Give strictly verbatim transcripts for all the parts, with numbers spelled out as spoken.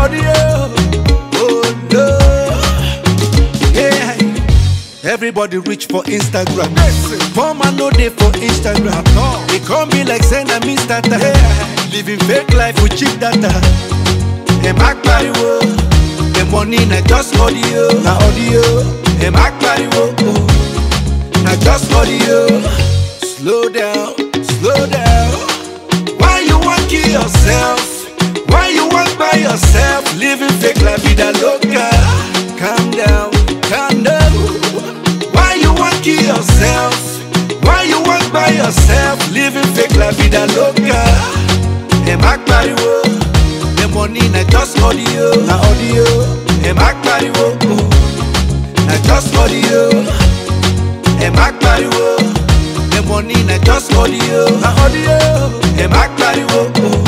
audio. Oh no. Yeah. Everybody reach for Instagram. Poor man no day for Instagram. They call me like send a Mister Tata. Yeah. Living fake life with cheap data. Hey, Mac Pariwo. The money na just audio. Na audio. Hey, Mac Pariwo. Na just audio. Slow down, slow down. Why you want kill yourself? Why you want by yourself? Living fake la vida loca. Calm down, calm down. Why you want kill yourself? Why you want by yourself? Living fake la vida loca. Hey, Mac Pariwo. The money na just audio. Na audio. Hey, Mac Pariwo. Na just audio. Hey, Mac Pariwo. The money na just audio. Na audio. Hey, Mac Pariwo.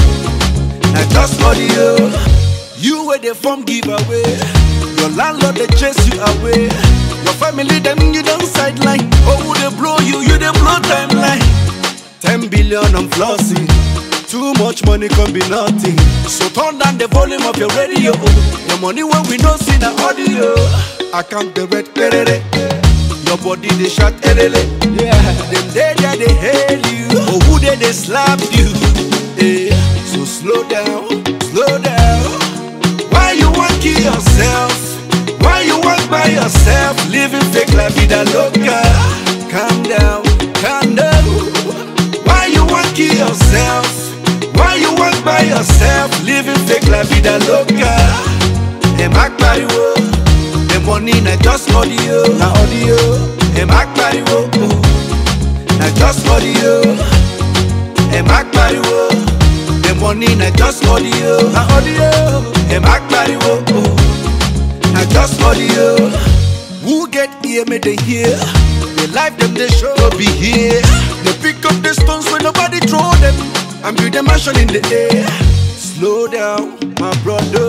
Na just audio. You where they form giveaway. Your landlord they chase you away. Your family them you don't sideline. Oh, who they blow you, you they blow timeline. Ten billion I'm flossing. Too much money can be nothing. So turn down the volume of your radio. Your money when we don't see the audio. I count the red perere. Your body they shot elele. Yeah. Them they there they hail you. Oh, who they they slap you. Yeah. So slow down, slow down. Why you want kill yourself? Why you want by yourself? Living fake la vida loca. Calm down, calm down. Why you want kill yourself? Why you want by yourself? Living fake la vida loca. Hey, Mac Pariwo. The money na just audio. Na audio. Hey, Mac Pariwo. Na just audio. Hey, Mac Pariwo. The money na just audio. Na audio. Hey, Mac Pariwo. Na just audio. Who get here may they hear? They life them they show be here. They pick up the stones when nobody throw them. And build a mansion in the air. Slow down, my brother.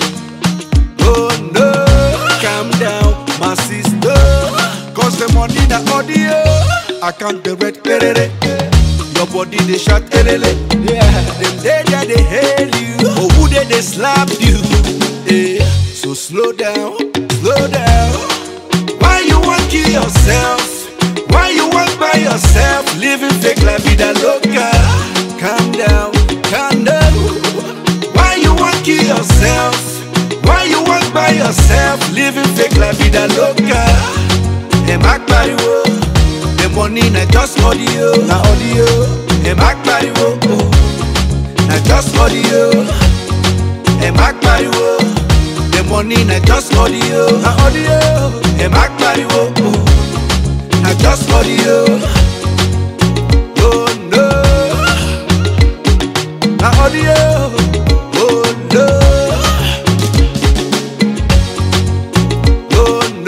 Oh no. Calm down, my sister. Cause the money the audio. I count the red perere. Your body they shot elele. Yeah. Them they there they hail you. Oh, who they they slap you. Yeah. So slow down, slow down. Why you want kill yourself? Why you want by yourself? Living fake la vida loca. Calm down, calm down. Why you want kill yourself? Why you want by yourself? Living fake la vida loca. Hey, Mac Pariwo. The money na just audio. Na audio. Hey, Mac Pariwo. Na just audio. Hey, Mac Pariwo. The money na just audio. Na audio. Hey, Mac Pariwo. Na just audio. Oh no. Na audio. Oh no. Oh no.